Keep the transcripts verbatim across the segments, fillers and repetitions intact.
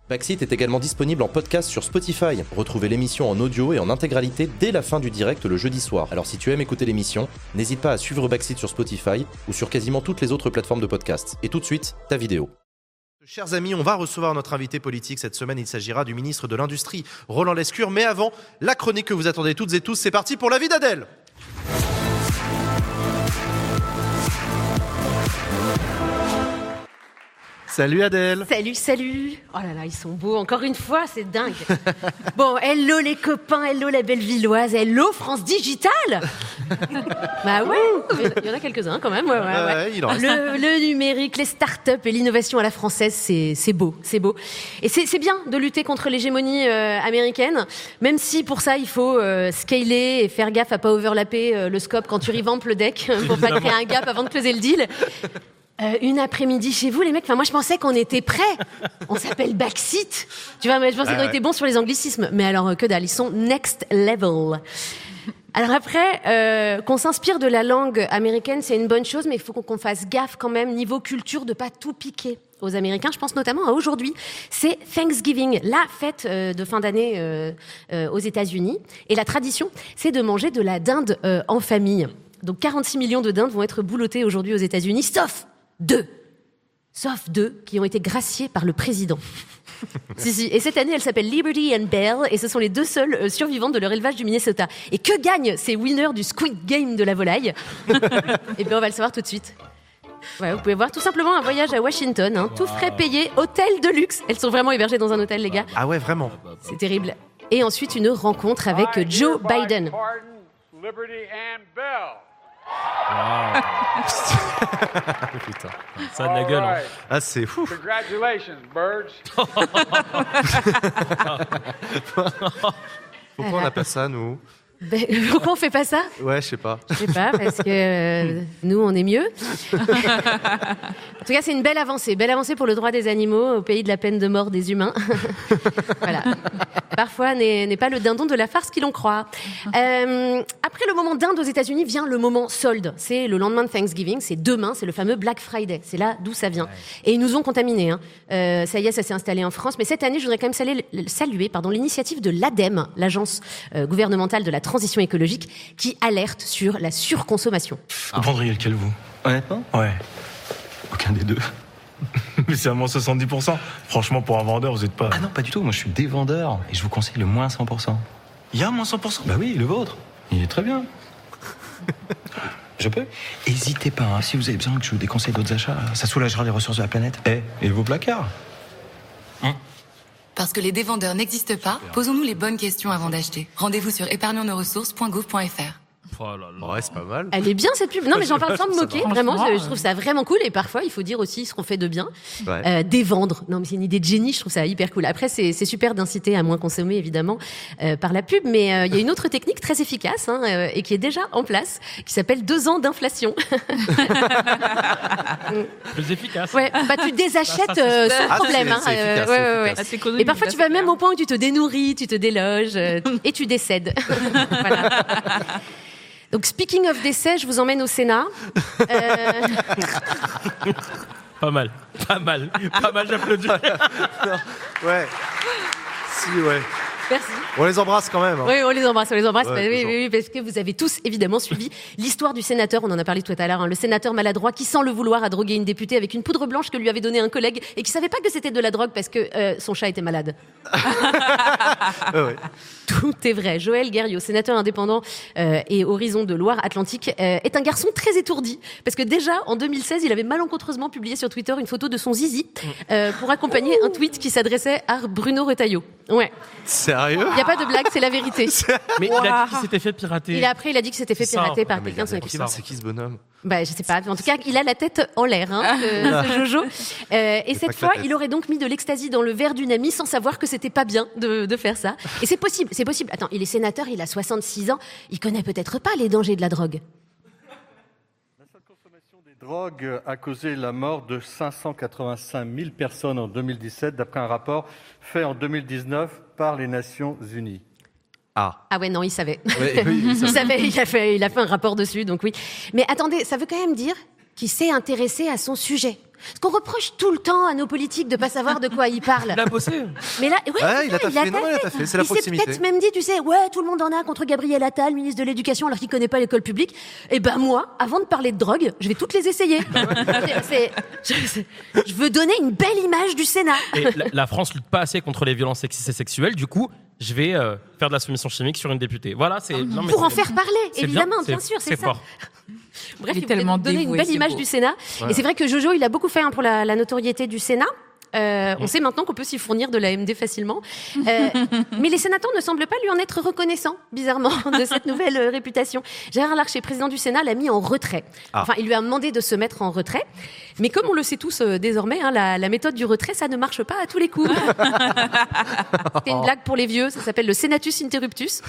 Backseat est également disponible en podcast sur Spotify. Retrouvez l'émission en audio et en intégralité dès la fin du direct le jeudi soir. Alors si tu aimes écouter l'émission, n'hésite pas à suivre Backseat sur Spotify ou sur quasiment toutes les autres plateformes de podcast. Et tout de suite, ta vidéo. Chers amis, on va recevoir notre invité politique cette semaine. Il s'agira du ministre de l'Industrie, Roland Lescure. Mais avant, la chronique que vous attendez toutes et tous, c'est parti pour la vie d'Adèle. Salut Adèle. Salut, salut. Oh là là, ils sont beaux. Encore une fois, c'est dingue. Bon, hello les copains, hello la Bellevilloise, hello France Digital. Bah ouais, il y en a quelques-uns quand même. Ouais, ouais, ouais. Ouais, il en reste. Le, le numérique, les startups et l'innovation à la française, c'est, c'est beau, c'est beau. Et c'est, c'est bien de lutter contre l'hégémonie euh, américaine, même si pour ça, il faut euh, scaler et faire gaffe à pas overlapper euh, le scope quand tu revampes le deck pour pas créer un gap avant de closer le deal. Euh, une après-midi chez vous, les mecs. Enfin, moi, je pensais qu'on était prêts. On s'appelle Backseat. Tu vois, mais je pensais ah, qu'on ouais. était bons sur les anglicismes. Mais alors, que dalle, ils sont next level. Alors après, euh, qu'on s'inspire de la langue américaine, c'est une bonne chose, mais il faut qu'on fasse gaffe quand même, niveau culture, de pas tout piquer aux Américains. Je pense notamment à aujourd'hui. C'est Thanksgiving, la fête euh, de fin d'année euh, euh, aux États-Unis. Et la tradition, c'est de manger de la dinde euh, en famille. Donc, quarante-six millions de dindes vont être boulottées aujourd'hui aux États-Unis, sauf deux. Sauf deux qui ont été graciés par le président. si, si. Et cette année, elle s'appelle Liberty and Bell, et ce sont les deux seules euh, survivantes de leur élevage du Minnesota. Et que gagnent ces winners du Squid Game de la volaille? Eh bien, on va le savoir tout de suite. Ouais, vous pouvez voir tout simplement un voyage à Washington, hein, tout frais payé, hôtel de luxe. Elles sont vraiment hébergées dans un hôtel, les gars. Ah ouais, vraiment. C'est terrible. Et ensuite, une rencontre avec Joe Biden. Liberty and Bell. Wow. Putain. Ça a de la gueule. Hein. Ah, c'est fou. Congratulations, birds. Pourquoi on n'a pas ça, nous? Ben, pourquoi on fait pas ça? Ouais, je sais pas. Je sais pas, parce que euh, nous, on est mieux. En tout cas, c'est une belle avancée. Belle avancée pour le droit des animaux au pays de la peine de mort des humains. Voilà. Parfois, n'est, n'est pas le dindon de la farce qui l'on croit. Euh, après le moment dinde aux États-Unis vient le moment solde. C'est le lendemain de Thanksgiving, c'est demain, c'est le fameux Black Friday. C'est là d'où ça vient. Ouais. Et ils nous ont contaminés. Hein. Euh, ça y est, ça s'est installé en France. Mais cette année, je voudrais quand même saluer, saluer pardon, l'initiative de l'ADEME, l'agence euh, gouvernementale de la transition écologique, qui alerte sur la surconsommation. Vous prendriez lequel, vous? Honnêtement? Ouais. Aucun des deux. Mais c'est à moins soixante-dix pour cent. Franchement, pour un vendeur, vous êtes pas... Ah non, pas du tout. Moi, je suis des vendeurs et je vous conseille le moins cent pour cent. Il y a moins cent pour cent? Bah oui, le vôtre. Il est très bien. Je peux? Hésitez pas, hein, si vous avez besoin que je vous déconseille d'autres achats, ça soulagera les ressources de la planète. Eh, et vos placards? Hein? Parce que les dévendeurs n'existent pas, posons-nous les bonnes questions avant d'acheter. Rendez-vous sur épargnons nos ressources point gouv point f r. Oh là là. Ouais, c'est pas mal. Elle est bien cette pub. Non, mais j'en parle sans me moquer. Vraiment, je, je trouve euh... ça vraiment cool. Et parfois, il faut dire aussi ce qu'on fait de bien. Ouais. Euh, dévendre. Non, mais c'est une idée de génie. Je trouve ça hyper cool. Après, c'est, c'est super d'inciter à moins consommer, évidemment, euh, par la pub. Mais il euh, y a une autre technique très efficace hein, euh, et qui est déjà en place, qui s'appelle deux ans d'inflation. Plus efficace. Ouais. Bah, tu désachètes euh, sans ah, problème. C'est, hein, c'est efficace, euh, c'est ouais, efficace. ouais, ouais. Et parfois, tu vas même au point où tu te dénourris, tu te déloges euh, et tu décèdes. Voilà. Donc, speaking of décès, je vous emmène au Sénat. Euh... Pas mal, pas mal, pas mal, j'applaudis. Ouais. Si, ouais. Merci. On les embrasse quand même. Hein. Oui, on les embrasse, on les embrasse. Ouais, bah, oui, oui, oui, parce que vous avez tous évidemment suivi l'histoire du sénateur, on en a parlé tout à l'heure, hein, le sénateur maladroit qui, sans le vouloir, a drogué une députée avec une poudre blanche que lui avait donnée un collègue et qui savait pas que c'était de la drogue parce que euh, son chat était malade. ouais, ouais. Tout est vrai. Joël Guerriau, sénateur indépendant euh, et Horizon de Loire-Atlantique, euh, est un garçon très étourdi parce que déjà en deux mille seize, il avait malencontreusement publié sur Twitter une photo de son zizi euh, pour accompagner un tweet qui s'adressait à Bruno Retailleau. Ouais. Sérieux? Il y a pas de blague, c'est la vérité. Mais wow. Il a dit qu'il s'était fait pirater. Il a après, il a dit que c'était fait pirater par ah, quelqu'un de son équipe. C'est qui ce bonhomme? Bah, je sais pas. En tout cas, il a la tête en l'air, hein, ce, ce Jojo. Euh, et cette fois, il aurait donc mis de l'ecstasy dans le verre d'une amie sans savoir que c'était pas bien de, de faire ça. Et c'est possible, c'est possible. Attends, il est sénateur, il a soixante-six ans. Il connaît peut-être pas les dangers de la drogue. La seule consommation des drogues a causé la mort de cinq cent quatre-vingt-cinq mille personnes en deux mille dix-sept, d'après un rapport fait en deux mille dix-neuf par les Nations Unies. Ah. Ah ouais, non, il savait. Ouais, oui, il, il savait, il a fait, il a fait un rapport dessus, donc oui. Mais attendez, ça veut quand même dire qu'il s'est intéressé à son sujet. Parce qu'on reproche tout le temps à nos politiques de pas savoir de quoi ils parlent. Il a bossé. Mais là, ouais, Ouais, il a ça, taffé. Non, il a taffé. C'est la il s'est proximité. peut-être même dit, tu sais, ouais, tout le monde en a contre Gabriel Attal, ministre de l'Éducation, alors qu'il connaît pas l'école publique. Et ben moi, avant de parler de drogue, je vais toutes les essayer. c'est, c'est, je, je veux donner une belle image du Sénat. Et la, la France lutte pas assez contre les violences sexistes et sexuelles. Du coup, je vais euh, faire de la soumission chimique sur une députée. Voilà, c'est non, mais Pour c'est, en faire parler, c'est évidemment, bien, bien c'est, sûr, c'est, c'est ça. fort. Bref, il est il voulait tellement donner dévoué, une belle c'est image beau. du Sénat. Ouais. Et c'est vrai que Jojo, il a beaucoup fait hein, pour la, la notoriété du Sénat. Euh, on sait maintenant qu'on peut s'y fournir de l'A M D facilement. Euh, mais les sénateurs ne semblent pas lui en être reconnaissants, bizarrement, de cette nouvelle euh, réputation. Gérard Larcher, président du Sénat, l'a mis en retrait. Ah. Enfin, il lui a demandé de se mettre en retrait. Mais comme on le sait tous euh, désormais, hein, la, la méthode du retrait, ça ne marche pas à tous les coups. C'était une blague pour les vieux, ça s'appelle le Senatus interruptus.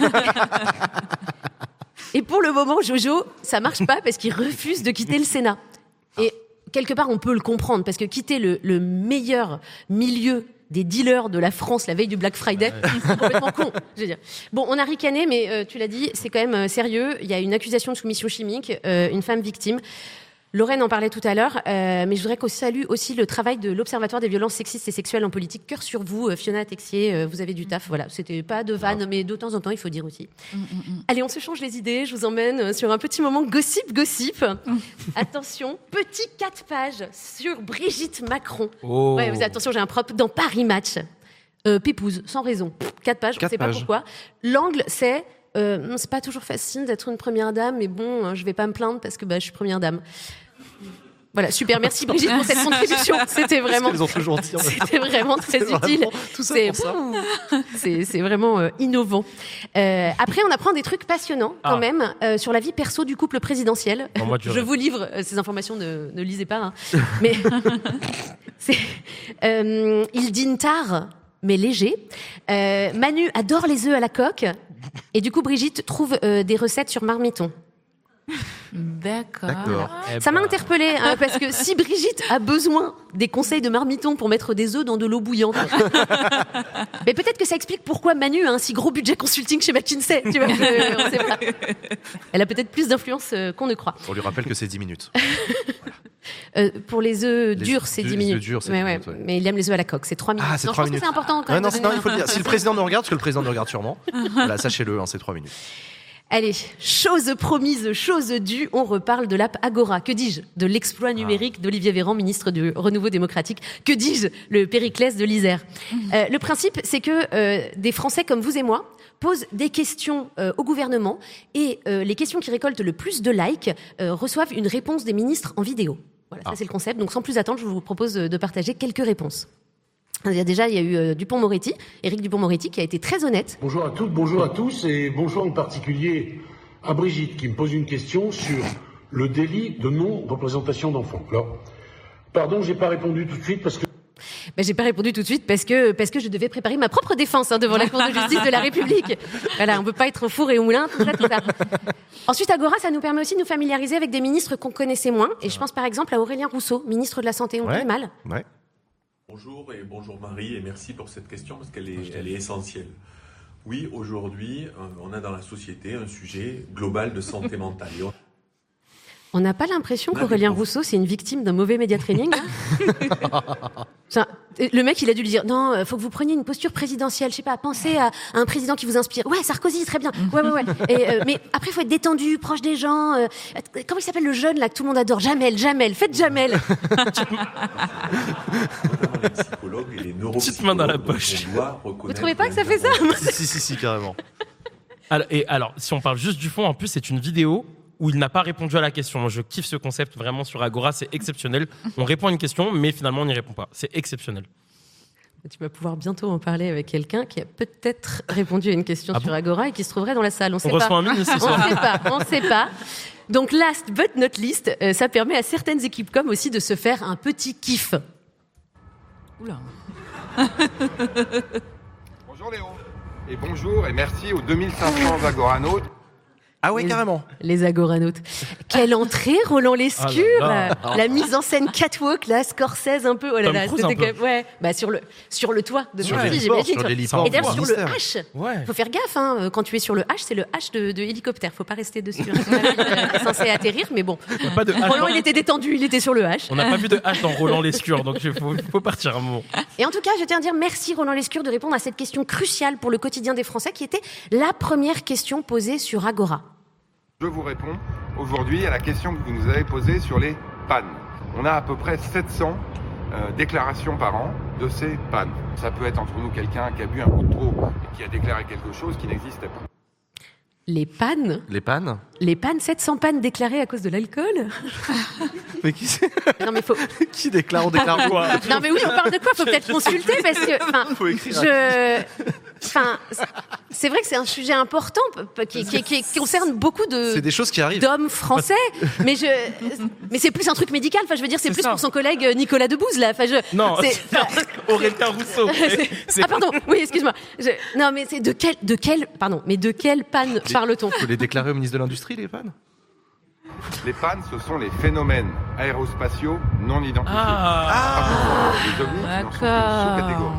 Et pour le moment, Jojo, ça marche pas parce qu'il refuse de quitter le Sénat. Et quelque part, on peut le comprendre, parce que quitter le, le meilleur milieu des dealers de la France la veille du Black Friday, c'est complètement con, je veux dire. Bon, on a ricané, mais euh, tu l'as dit, c'est quand même euh, sérieux. Il y a une accusation de soumission chimique, euh, une femme victime. Lorraine en parlait tout à l'heure, euh, mais je voudrais qu'on salue aussi le travail de l'Observatoire des violences sexistes et sexuelles en politique. Cœur sur vous, euh, Fiona Texier, euh, vous avez du taf. Voilà, c'était pas de vanne, mais de temps en temps, il faut dire aussi. Mm, mm, mm. Allez, on se change les idées. Je vous emmène sur un petit moment gossip, gossip. Mm. Attention, petit quatre pages sur Brigitte Macron. Oh. Ouais, vous attention, j'ai un propre dans Paris Match. Euh, Pépouze, sans raison. Quatre pages, on Quatre sait pas pages. pourquoi. L'angle, c'est euh, c'est pas toujours facile d'être une première dame, mais bon, hein, je vais pas me plaindre parce que bah, je suis première dame. Voilà, super, merci Brigitte pour cette contribution. C'était vraiment, Ils ont toujours dit. c'était vraiment très C'est utile. vraiment tout ça C'est, pour ça. c'est, c'est vraiment euh, innovant. Euh, après, on apprend des trucs passionnants quand Ah. même euh, sur la vie perso du couple présidentiel. Non, moi, tu Je rêves. vous livre euh, ces informations, ne, ne lisez pas. Hein. Mais c'est, euh, il dîne tard, mais léger. Euh, Manu adore les œufs à la coque. Et du coup, Brigitte trouve euh, des recettes sur Marmiton. D'accord. D'accord. Eh Ça m'a ben, interpellée, hein, parce que si Brigitte a besoin des conseils de Marmiton pour mettre des œufs dans de l'eau bouillante, mais peut-être que ça explique pourquoi Manu a un si gros budget consulting chez McKinsey. Tu vois, je- on sait pas. Elle a peut-être plus d'influence euh, qu'on ne croit. On lui rappelle que c'est dix minutes. Euh, pour les œufs Les durs, c'est œufs dix minutes. durs, c'est Ouais, dix ouais. minutes, ouais. Mais il aime les œufs à la coque, c'est trois minutes. Ah, c'est non, trois je pense minutes. que c'est important quand Ouais, même. non, de c'est- donner non, il faut un- le dire. Si le président nous regarde, parce que le président nous regarde sûrement, voilà, sachez-le, hein, c'est trois minutes. Allez, chose promise, chose due, on reparle de l'app Agora. Que dis-je de l'exploit numérique d'Olivier Véran, ministre du Renouveau démocratique. Que dis-je le Périclès de l'Isère. Euh, le principe, c'est que euh, des Français comme vous et moi posent des questions euh, au gouvernement et euh, les questions qui récoltent le plus de likes euh, reçoivent une réponse des ministres en vidéo. Voilà, ça Ah. c'est le concept. Donc sans plus attendre, je vous propose de partager quelques réponses. Il y a déjà, il y a eu euh, Dupond-Moretti, Éric Dupond-Moretti, qui a été très honnête. Bonjour à toutes, bonjour à tous et bonjour en particulier à Brigitte qui me pose une question sur le délit de non-représentation d'enfants. Alors, pardon, j'ai pas répondu tout de suite parce que Ben, j'ai pas répondu tout de suite parce que parce que je devais préparer ma propre défense hein, devant la Cour de justice de la République. Voilà, on peut pas être au four et au moulin, tout ça, tout ça. Ensuite, Agora, ça nous permet aussi de nous familiariser avec des ministres qu'on connaissait moins. Et je pense par exemple à Aurélien Rousseau, ministre de la Santé. On Ouais. connaît mal. Ouais. Bonjour et bonjour Marie et merci pour cette question parce qu'elle est, elle est essentielle. Oui, aujourd'hui, euh, on a dans la société un sujet global de santé mentale. Et on- On n'a pas l'impression On a qu'Aurélien des profs. Rousseau, c'est une victime d'un mauvais média training. Hein. Enfin, le mec, il a dû lui dire non, euh, faut que vous preniez une posture présidentielle. Je sais pas, pensez à, à un président qui vous inspire. Ouais, Sarkozy, très bien. Ouais, ouais, ouais. Et, euh, mais après, il faut être détendu, proche des gens. Euh, comment il s'appelle le jeune là que tout le monde adore? Jamel, Jamel. Faites Jamel. notamment les psychologues et les Petite main dans la neuropsychologues, poche. on doit reconnaître Vous trouvez pas que ça fait ça? Si, si, si, si, carrément. Alors, et alors, si on parle juste du fond, en plus, c'est une vidéo où il n'a pas répondu à la question. Moi, je kiffe ce concept vraiment sur Agora, c'est exceptionnel. On répond à une question, mais finalement, on n'y répond pas. C'est exceptionnel. Tu vas pouvoir bientôt en parler avec quelqu'un qui a peut-être répondu à une question Ah sur bon Agora et qui se trouverait dans la salle. On On sait reçoit pas. un ministre ce On soir. sait pas. On sait pas. Donc, last but not least, euh, ça permet à certaines équipes com aussi de se faire un petit kiff. Oula. Bonjour Léon. Et bonjour et merci aux deux mille cinq cents agoranautes. Ah ouais, les, carrément. Les agoranautes. Quelle entrée, Roland Lescure. Ah là là. La mise en scène catwalk, là, Scorsese un peu. Oh là Tom là, Cruise c'était un peu. quand même, ouais. Bah, sur le, sur le toit de Sur Bercy, l'héliport, j'imagine. sur l'héliport, Et d'ailleurs, ouais. sur le H. Ouais. Faut faire gaffe, hein. Quand tu es sur le H, c'est le H de, de hélicoptère. Faut pas rester dessus. Hein. C'est pas euh, censé atterrir, mais bon. Il y a pas de H Roland, dans- il était détendu, il était sur le H. On n'a pas vu de H dans Roland Lescure, donc il faut, faut partir un moment. Et en tout cas, je tiens à dire merci Roland Lescure de répondre à cette question cruciale pour le quotidien des Français, qui était la première question posée sur Agora. Je vous réponds aujourd'hui à la question que vous nous avez posée sur les pannes. On a à peu près sept cents euh, déclarations par an de ces pannes. Ça peut être entre nous quelqu'un qui a bu un coup de trop et qui a déclaré quelque chose qui n'existait pas. Les pannes Les pannes Les pannes, sept cents pannes déclarées à cause de l'alcool. Mais qui c'est Non mais faut... Qui déclare On déclare quoi Non mais oui, on parle de quoi? Faut peut-être consulter parce que, enfin, Faut écrire. je, enfin, c'est vrai que c'est un sujet important p- qui, qui, qui, qui concerne beaucoup de C'est des choses qui arrivent. d'hommes français, mais je, mais c'est plus un truc médical. Enfin, je veux dire, c'est, C'est plus ça. pour son collègue Nicolas Debouze là. Enfin, je, Non, c'est, c'est Aurélien Rousseau. c'est- C'est- ah pardon, oui, excuse-moi. Je- non mais c'est de quel, de quel, pardon, mais de quelle panne parle-t-on? Faut les déclarer au ministre de l'Industrie, les pannes. Les pannes, ce sont les phénomènes aérospatiaux non identifiés. Ah. Les ovnis n'en sont qu'une D'accord. sous-catégorie.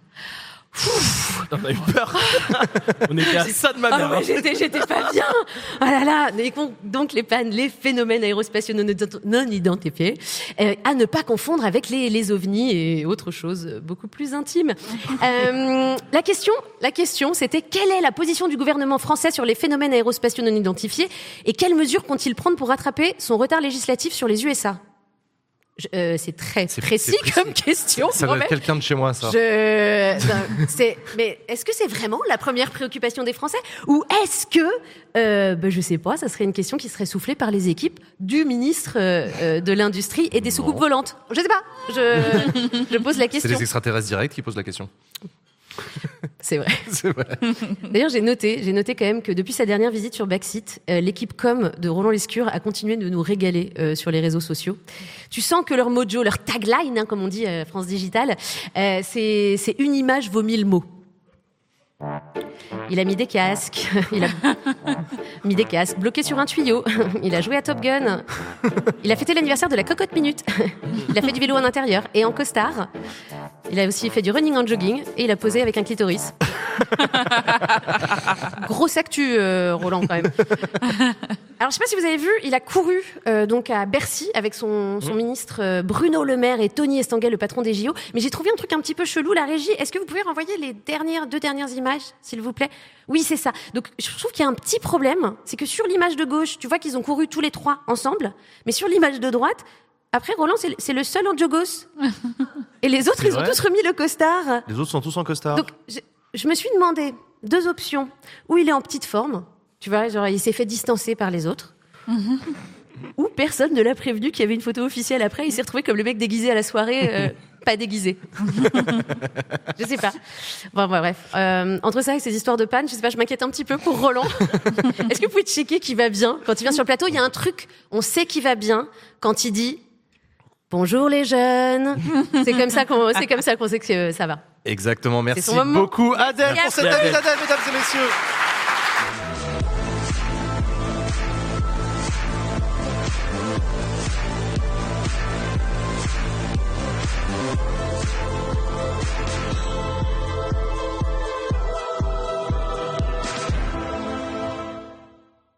On a eu peur. On était à ça de ma Ah mère. ouais, j'étais, j'étais pas bien. Ah là là. Mais con- donc les pannes, les phénomènes aérospatiaux non, ident- non identifiés, euh, à ne pas confondre avec les, les ovnis et autre chose beaucoup plus intime. Euh, la question, la question, c'était quelle est la position du gouvernement français sur les phénomènes aérospatiaux non identifiés et quelles mesures compte-t-il prendre pour rattraper son retard législatif sur les U S A? Je- euh, c'est très C'est- précis, c'est précis. comme question. Ça quand doit être même. quelqu'un de chez moi, ça. Je... non, c'est... Mais est-ce que c'est vraiment la première préoccupation des Français? Ou est-ce que, euh, ben je sais pas, ça serait une question qui serait soufflée par les équipes du ministre euh, euh, de l'Industrie et des soucoupes volantes? Je sais pas. Je, je pose la C'est question. les extraterrestres directs qui posent la question. C'est vrai. C'est vrai. D'ailleurs, j'ai noté, j'ai noté quand même que depuis sa dernière visite sur Backseat, euh, l'équipe com de Roland Lescure a continué de nous régaler euh, sur les réseaux sociaux. Tu sens que leur mojo, leur tagline, hein, comme on dit à France Digital, euh, c'est, c'est une image vaut mille mots. Il a mis des casques, il a mis des casques bloqués sur un tuyau, il a joué à Top Gun, il a fêté l'anniversaire de la Cocotte Minute, il a fait du vélo en intérieur et en costard, il a aussi fait du running en jogging et il a posé avec un clitoris. Grosse actu, euh, Roland, quand même. Alors, je sais pas si vous avez vu, il a couru euh, donc à Bercy avec son, son ministre euh, Bruno Le Maire et Tony Estanguet, le patron des J O. Mais j'ai trouvé un truc un petit peu chelou, la régie. Est-ce que vous pouvez renvoyer les dernières deux dernières images, s'il vous plaît? Oui, c'est ça. Donc, je trouve qu'il y a un petit problème, c'est que sur l'image de gauche, tu vois qu'ils ont couru tous les trois ensemble, mais sur l'image de droite, après Roland, c'est, c'est le seul en jogos. Et les autres, C'est ils ont vrai tous remis le costard. Les autres sont tous en costard. Donc, je, je me suis demandé deux options. Où il est en petite forme, tu vois, genre il s'est fait distancer par les autres. Ou personne ne l'a prévenu qu'il y avait une photo officielle après. Il s'est retrouvé comme le mec déguisé à la soirée, euh, pas déguisé. Je sais pas. Bon, bon, bref. Euh, entre ça et ces histoires de panne, je sais pas, je m'inquiète un petit peu pour Roland. Est-ce que vous pouvez checker qui va bien? Quand il vient sur le plateau, il y a un truc, on sait qui va bien quand il dit bonjour les jeunes. C'est comme ça qu'on, c'est comme ça qu'on sait que ça va. Exactement. Merci son moment. beaucoup, Adèle, pour Merci, cette Adèle. année d'Adèle, mesdames et messieurs.